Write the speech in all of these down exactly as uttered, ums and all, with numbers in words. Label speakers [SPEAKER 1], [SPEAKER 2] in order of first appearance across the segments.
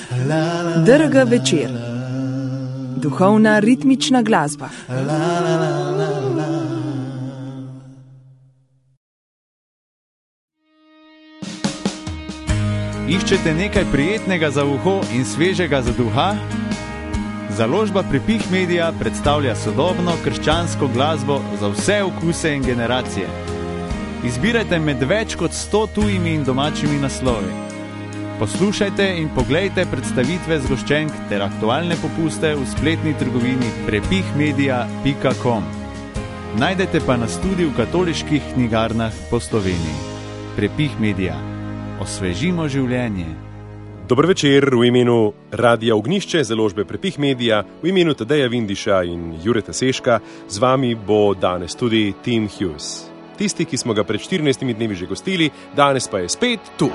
[SPEAKER 1] D R G večer. Duhovna ritmična glasba.
[SPEAKER 2] Iščete nekaj prijetnega za uho in svežega za duha? Založba Prepih Media predstavlja sodobno krščansko glasbo za vse okuse in generacije. Izbirajte med več kot sto tujimi in domačimi naslovi. Poslušajte in poglejte predstavitve zgoščenk ter aktualne popuste v spletni trgovini prepih media pika com. Najdete pa nas tudi v katoliških knjigarnah po Sloveniji. Prepih Media. Osvežimo življenje.
[SPEAKER 3] Dober večer v imenu Radia Ognjišče, založbe Prepih Media, v imenu Tadeja Vindiša in Jureta Seška. Z vami bo danes tudi Tim Hughes. Tisti, ki smo ga pred štirinajstimi dnevi že gostili, danes pa je spet tu.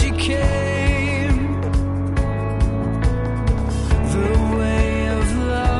[SPEAKER 4] The way of love.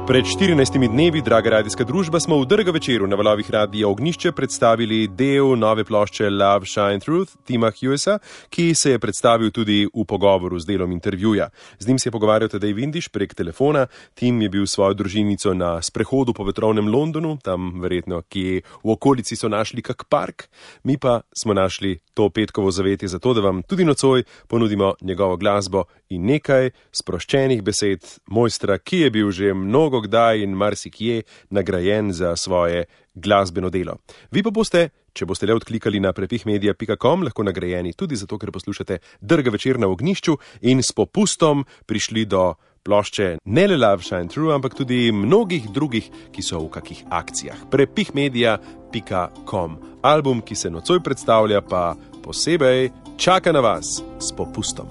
[SPEAKER 3] Pred štirinajstimi dnevi, draga radijska družba, smo v Drga večeru na valovih Radia Ognjišče predstavili del nove plošče Love Shine Truth Tima Hughesa, ki se je predstavil tudi v pogovoru z delom intervjuja. Z njim se je pogovarjal Tadej Vindiš prek telefona. Tim je bil s svojo družinico na sprehodu po vetrovnem Londonu, tam verjetno, ki v okolici so našli kak park. Mi pa smo našli to petkovo zavetje za to, da vam tudi nocoj ponudimo njegovo glasbo in nekaj sproščenih besed mojstra, ki je bil že mnogo kdaj in marsikje nagrajen za svoje glasbeno delo. Vi pa boste, če boste le odklikali na prepihmedia pika com, lahko nagrajeni tudi zato, ker poslušate Drga večer na Ognjišču in s popustom prišli do plošče ne le Love Shine Truth, ampak tudi mnogih drugih, ki so v kakih akcijah. prepihmedia pika com. Album, ki se nocoj predstavlja, pa posebej čaka na vas s popustom.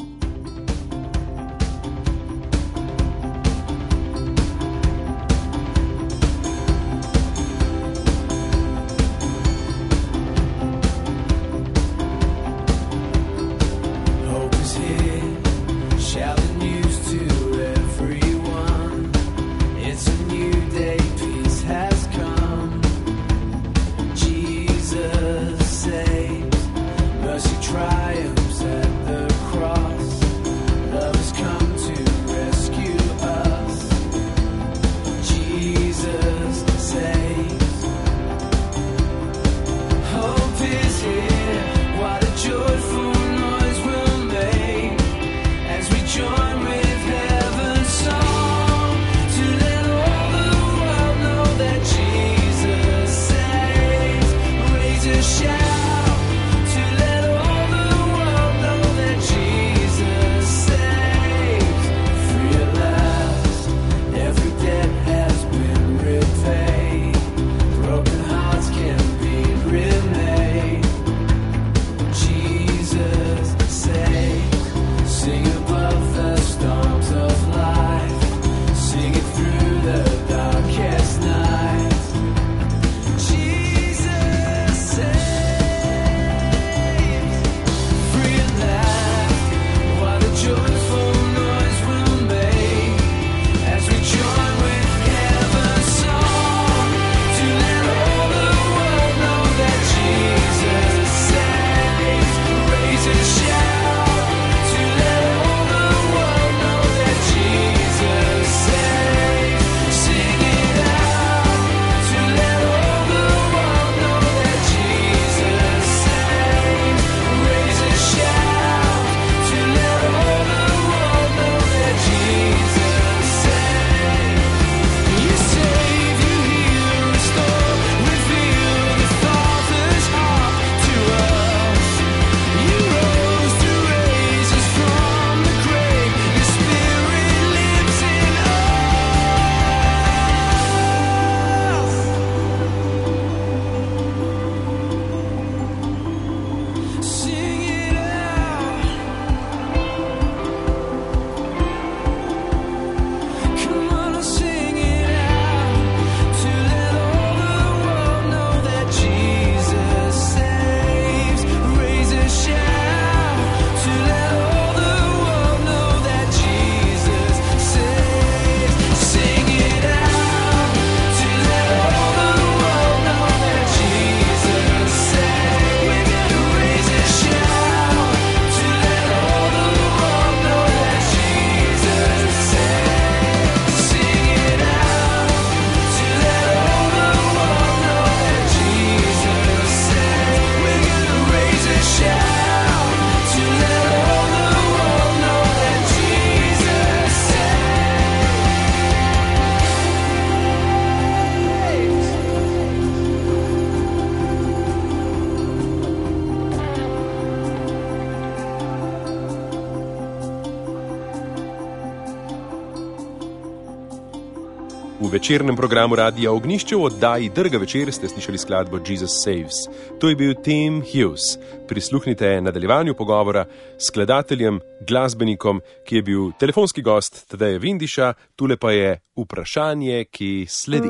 [SPEAKER 3] V večernem programu Radia Ognjišče v oddaji Drga večer ste slišali skladbo Jesus Saves. To je bil Tim Hughes. Prisluhnite nadaljevanju pogovora s skladateljem, glasbenikom, ki je bil telefonski gost Tadeja Vindiša, tule pa je vprašanje, ki sledi.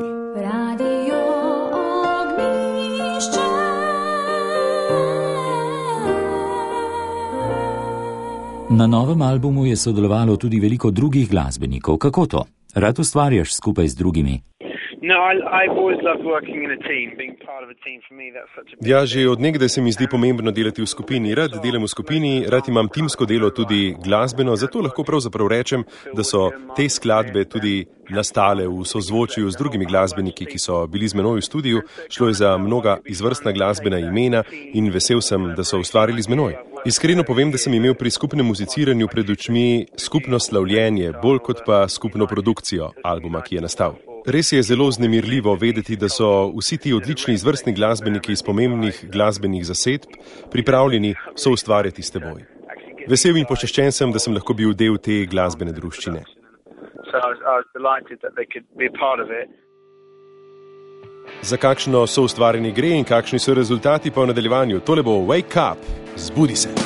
[SPEAKER 4] Radio Ognjišče.
[SPEAKER 5] Na novem albumu je sodelovalo tudi veliko drugih glasbenikov. Kako to?
[SPEAKER 4] Rad ustvarjaš skupaj z drugimi?
[SPEAKER 3] Ja, že od nekdaj se mi zdi pomembno delati v skupini. Rad delam v skupini, rad imam timsko delo, tudi glasbeno, zato lahko pravzaprav rečem, da so te skladbe tudi nastale v sozvočju z drugimi glasbeniki, ki so bili z menoj v studiu. Šlo je za mnoga izvrstna glasbena imena in vesel sem, da so ustvarili z menoj. Iskreno povem, da sem imel pri skupnem muziciranju pred očmi skupno slavljenje, bolj kot pa skupno produkcijo albuma, ki je nastal. Res je zelo vznemirljivo vedeti, da so vsi ti odlični izvrstni glasbeniki iz pomembnih glasbenih zasedb pripravljeni soustvarjati s teboj. Vesel in počaščen sem, da sem lahko bil del te glasbene druščine. Za kakšno soustvarjanje gre in kakšni so rezultati po nadaljevanju? Tole bo Wake Up, zbudi se.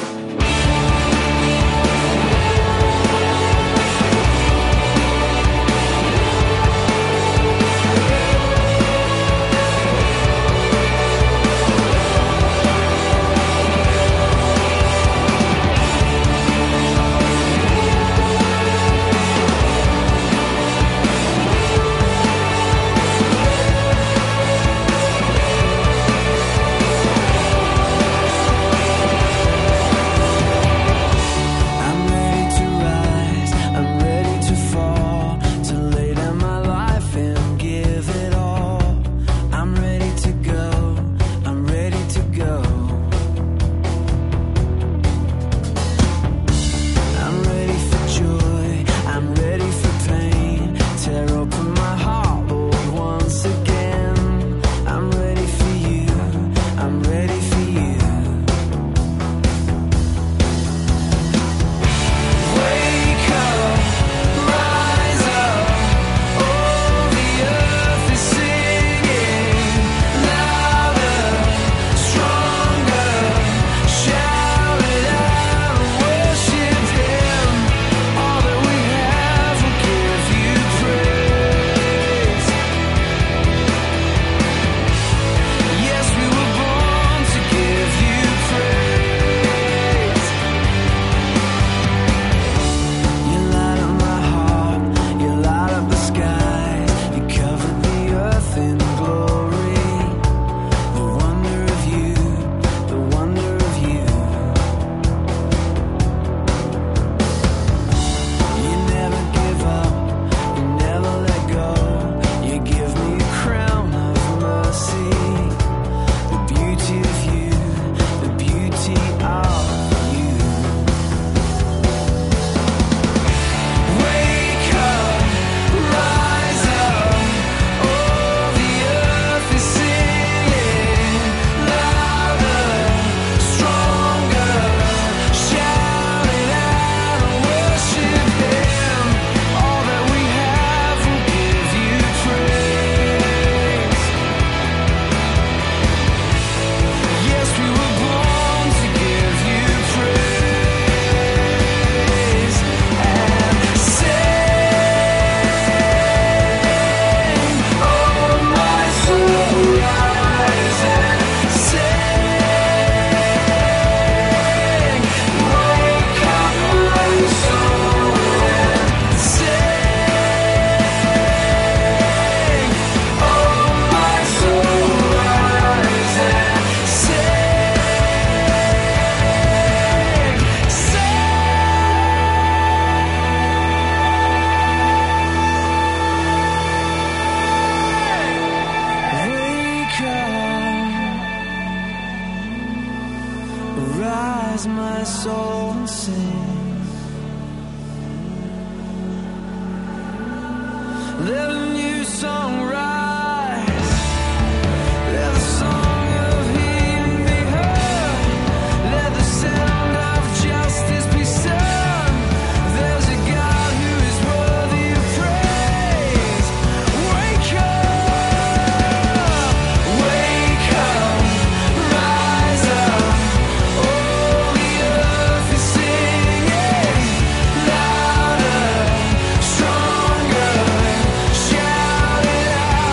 [SPEAKER 5] Stronger, shout it out.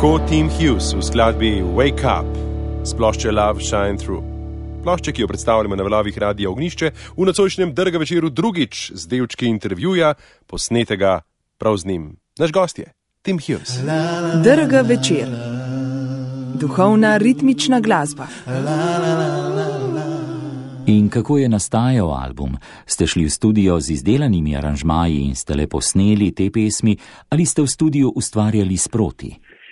[SPEAKER 3] Tako Tim Hughes v skladbi Wake Up s plošče Love Shine Through. Plošče, ki jo predstavljamo na valovih Radia Ognjišče v nocojšnjem Drga večeru drugič z delčki intervjuja, posnetega prav z njim. Naš gost je Tim Hughes.
[SPEAKER 1] Drga večer. Duhovna ritmična glasba.
[SPEAKER 4] In kako je nastajal album? Ste šli v studio z izdelanimi aranžmaji in ste le posneli te pesmi, ali ste v studiu ustvarjali sproti?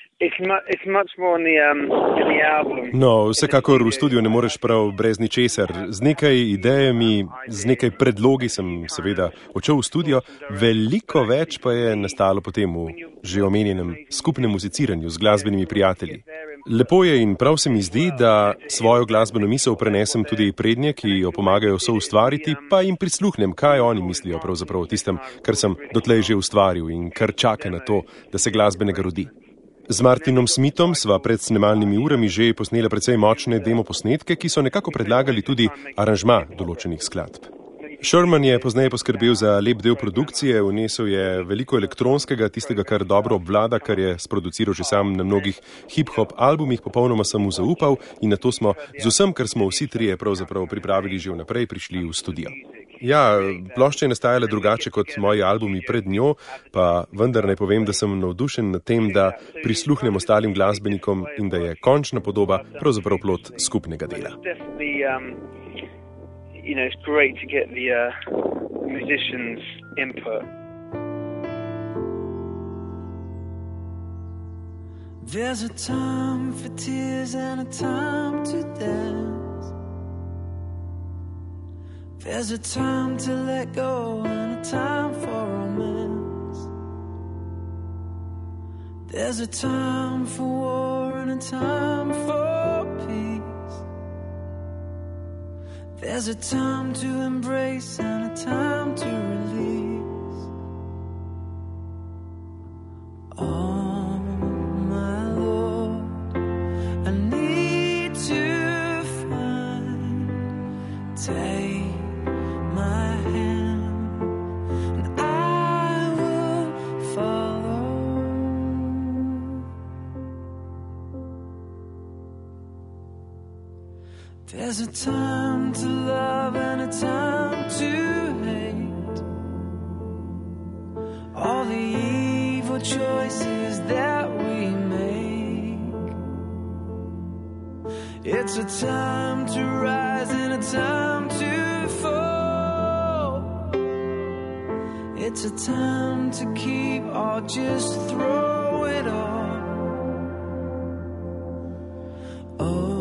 [SPEAKER 3] No, vsekakor v studiu ne moreš prav brez ničesar. Z nekaj idejami, z nekaj predlogi sem seveda odšel v studio, veliko več pa je nastalo potem v že omenjenem skupnem muziciranju z glasbenimi prijatelji. Lepo je in prav se mi zdi, da svojo glasbeno misel prenesem tudi prednje, ki jo pomagajo soustvariti, pa jim prisluhnem, kaj oni mislijo pravzaprav o tistem, kar sem dotlej že ustvaril in kar čaka na to, da se glasbenega rodi. Z Martinom Smithom sva pred snemalnimi urami že posnela precej močne demo posnetke, ki so nekako predlagali tudi aranžma določenih skladb. Sherman je pozneje poskrbel za lep del produkcije, vnesel je veliko elektronskega, tistega, kar dobro obvlada, kar je sproduciral že sam na mnogih hip-hop albumih, popolnoma sem mu zaupal in na to smo z vsem, kar smo vsi trije pravzaprav pripravili že vnaprej, prišli v studio. Ja, plošča je nastajala drugače kot moji albumi pred njo, pa vendar naj povem, da sem navdušen nad tem, da prisluhnem ostalim glasbenikom in da je končna podoba pravzaprav plod skupnega dela.
[SPEAKER 5] You know, it's great to get the uh, musicians' input.
[SPEAKER 6] There's a time for tears and a time to dance. There's a time to let go and a time for romance. There's a time for war and a time for peace. There's a time to embrace and a time to release. Oh, my Lord, I need to find, take my hand, and I will follow. There's a time to love and a time to hate. All the evil choices that we make. It's a time to rise and a time to fall. It's a time to keep or just throw it all. Oh,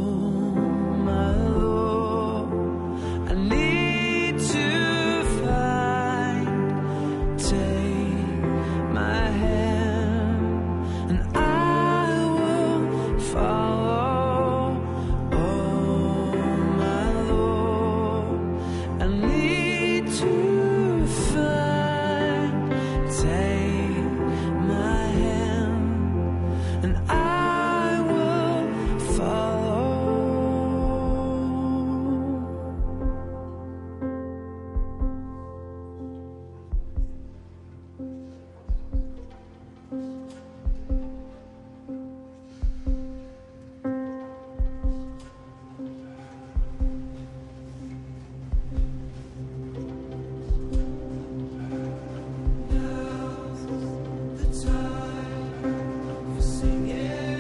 [SPEAKER 6] yeah.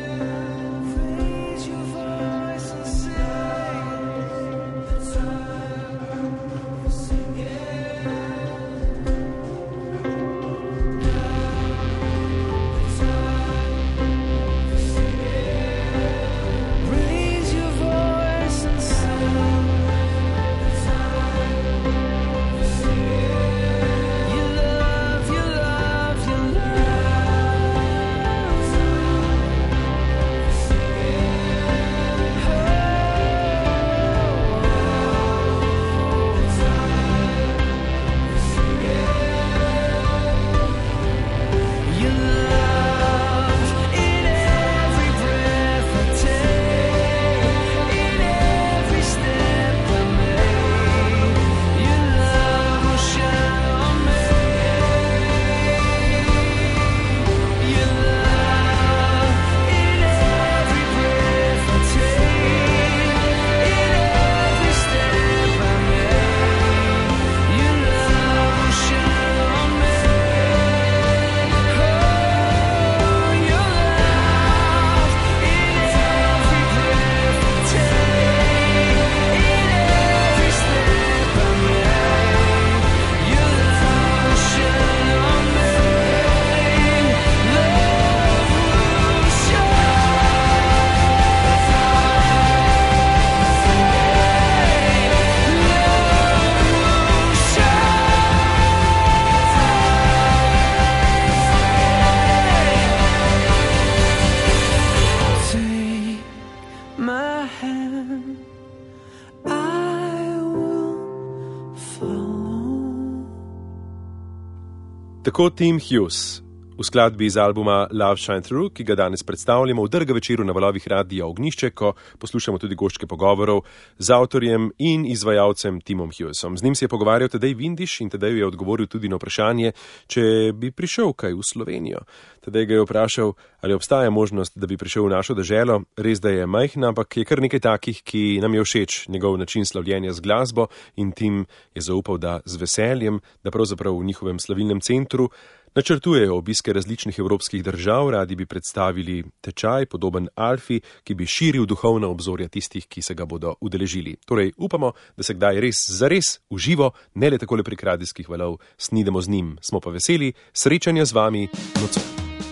[SPEAKER 3] Tako Tim Hughes v skladbi iz albuma Love Shine Through, ki ga danes predstavljamo v Drga večeru na valovih Radia Ognjišče, ko poslušamo tudi goščke pogovorov z avtorjem in izvajalcem Timom Hughesom. Z njim se je pogovarjal Tadej Vindiš in Tadej je odgovoril tudi na vprašanje, če bi prišel kaj v Slovenijo. Tadej ga je vprašal, ali obstaja možnost, da bi prišel v našo deželo. Res, da je majhna, ampak je kar nekaj takih, ki nam je všeč njegov način slavljenja z glasbo in Tim je zaupal, da z veseljem, da pravzaprav v njihovem slavilnem centru načrtujejo obiske različnih evropskih držav, radi bi predstavili tečaj, podoben Alfi, ki bi širil duhovna obzorja tistih, ki se ga bodo udeležili. Torej, upamo, da se kdaj res zares uživo, ne le takole prek radijskih valov, snidemo z njim. Smo pa veseli srečanja z vami nocoj.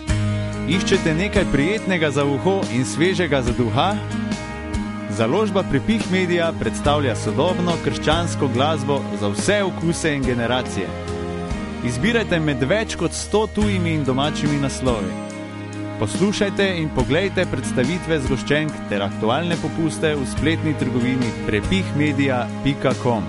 [SPEAKER 2] Iščete nekaj prijetnega za uho in svežega za duha? Založba Prepih Media predstavlja sodobno krščansko glasbo za vse okuse in generacije. Izbirajte med več kot sto tujimi in domačimi naslovi. Poslušajte in poglejte predstavitve zgoščenk ter aktualne popuste v spletni trgovini prepih media pika com.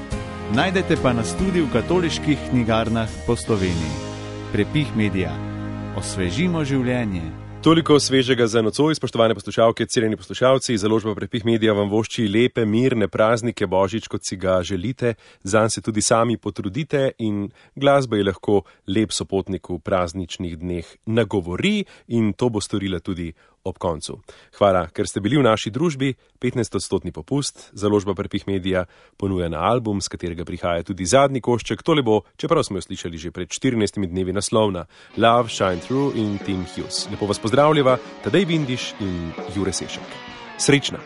[SPEAKER 2] Najdete pa nas tudi v katoliških knjigarnah po Sloveniji. Prepih Media. Osvežimo življenje.
[SPEAKER 3] Toliko svežega za nocoj, spoštovane poslušalke, cenjeni poslušalci. Založba Prepih Media vam vošči lepe, mirne praznike, božič, kot si ga želite. Zanj se tudi sami potrudite in glasba je lahko lep sopotnik v prazničnih dneh nagovori in to bo storila tudi ob koncu. Hvala, ker ste bili v naši družbi. petnajst odstotni popust Založba Prepih Media ponuja na album, s katerega prihaja tudi zadnji košček. Tole bo, čeprav smo jo slišali že pred štirinajstimi dnevi, naslovna Love Shine Through in Tim Hughes. Lepo vas pozdravljava Tadej Vindiš in Jure Sešek. Srečna!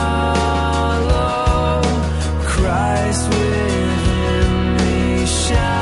[SPEAKER 6] Christ within me shine.